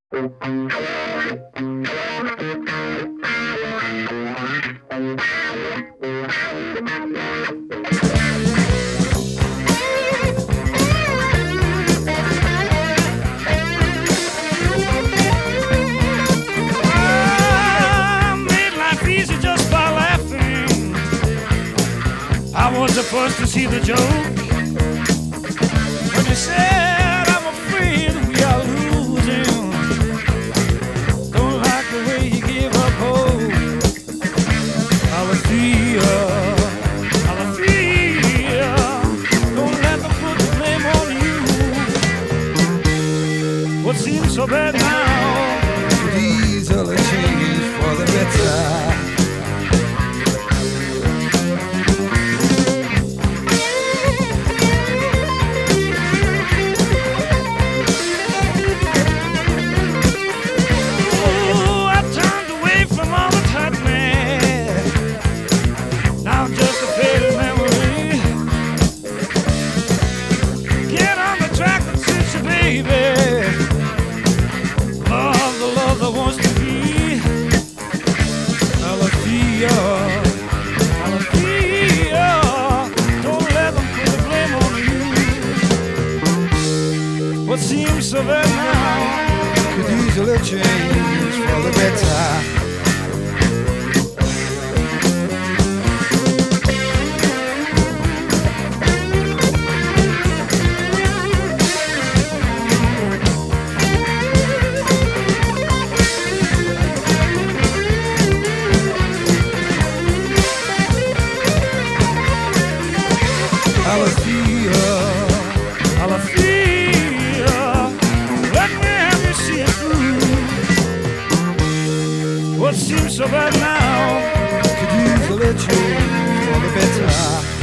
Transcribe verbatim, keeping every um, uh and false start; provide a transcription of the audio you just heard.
I was the first to see the joke when you said, I'm afraid we are losing. Don't like the way you give up hope. Alethea, Alethea, don't let them put the blame on you. What seems so bad now could easily change for the better. What seems so bad now could easily change for the better. Alethea, Alethea, let me have you see it through. What seems so bad now could easily change for the better.